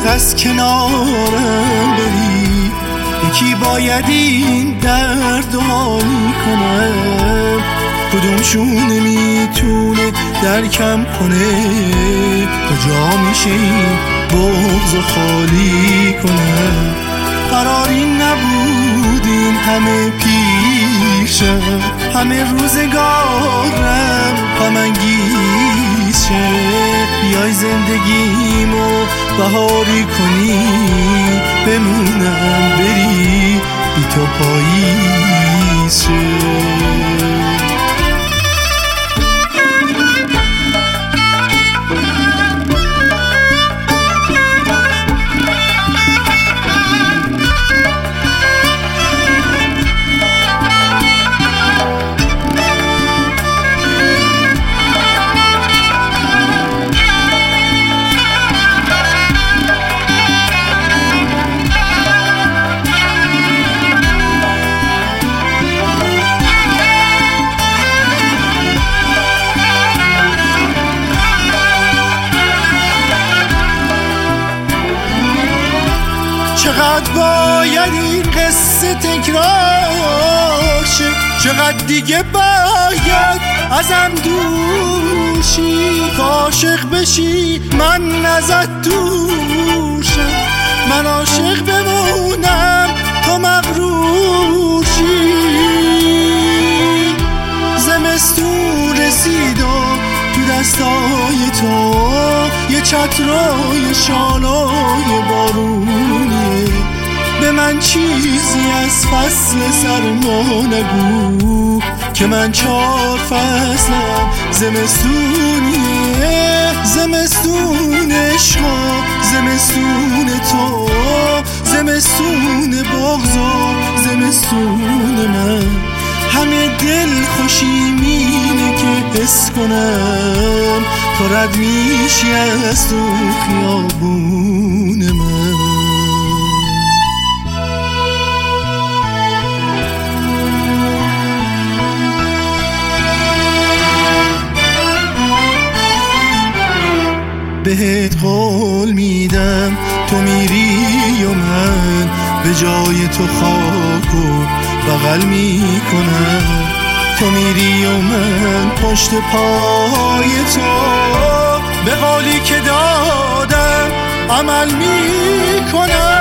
از کنارم بری، یکی باید این درد حالی کنم، کدومشون میتونه درکم کنه، کجا میشه این بغض خالی کنم. قراری نبود این همه پیشم، همه روزگارم غم‌انگیز شه، بیای زندگیمو بهاری کنی، بمونم بری بی تو پاییز شه. چقدر باید این قصه تکرار شه، چقدر دیگه باید ازم دوشی، عاشق بشی من ازت دوشم، من عاشق بمونم تو مغرور شی. زمستون رسید و تو دستای تو یه چترای شالای بارونیه، به من چیزی از فصل سرما نگو که من 4 فصلم زمستونیه، زمستون عشقا، زمستون تو، زمستون بغض و زمستون من، همه دل خوشیمینه که حس کنم تو رد میشی از تو خیابون من. بهت قول میدم تو میری و من به جای تو خاک و بغل میکنم، تو میری و من پشت پای تو به قولی که دادم عمل میکنم.